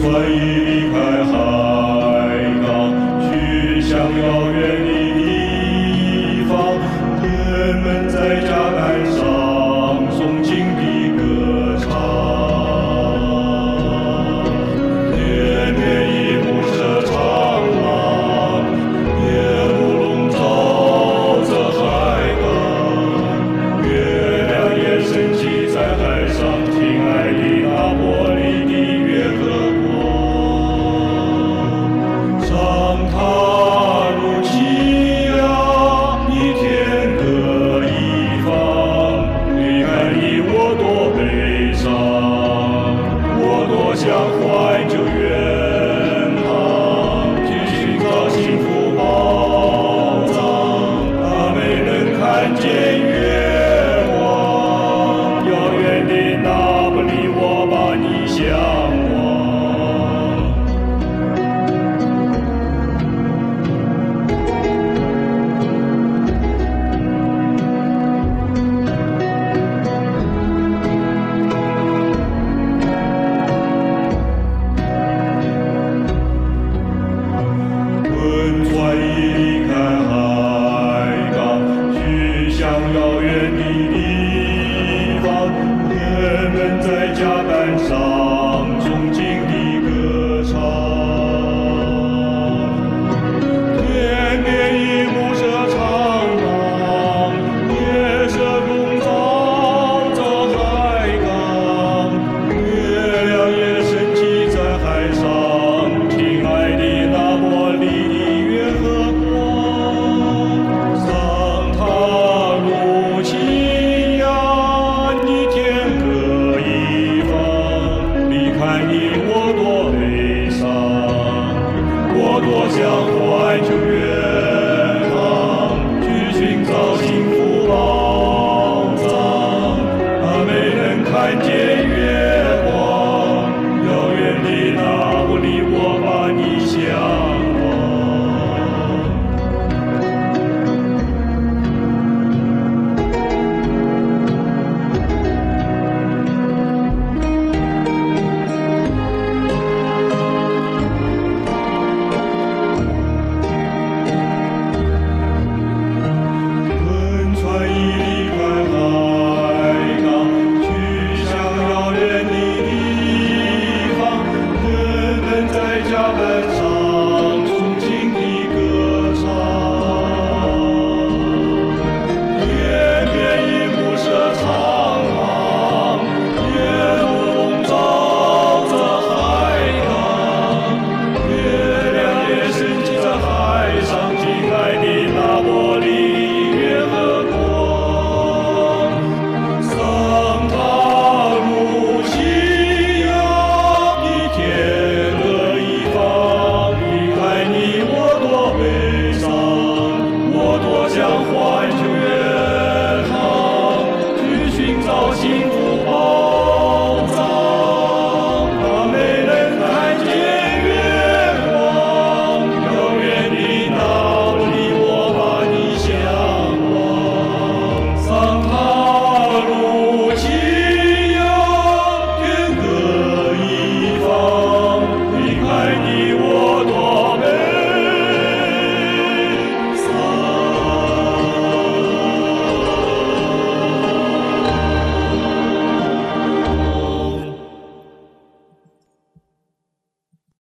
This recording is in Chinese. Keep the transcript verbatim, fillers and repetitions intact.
已离开海港，去向遥远的地方。人们在甲板上诵经的歌唱，天边一幕射长浪，夜幕笼罩着海港，月亮也升起在海上，亲爱的那玻璃的月和光，上踏入奇亚，一天各一方，离开你我多悲伤，我多想怀旧远航，去寻找幸福宝藏，它没能看见月光，遥远的那不离我把你向往。轮船已离开海港，去向遥远的地方。人们在甲板上诵经的歌唱，天边一幕射长浪，夜色笼罩着海港，月亮也升起在海上，亲爱的那玻璃的月和光，上踏入奇亚，你天各一方，离开你我多悲伤，我多想怀旧远航，去寻找幸福宝藏，它没能看见月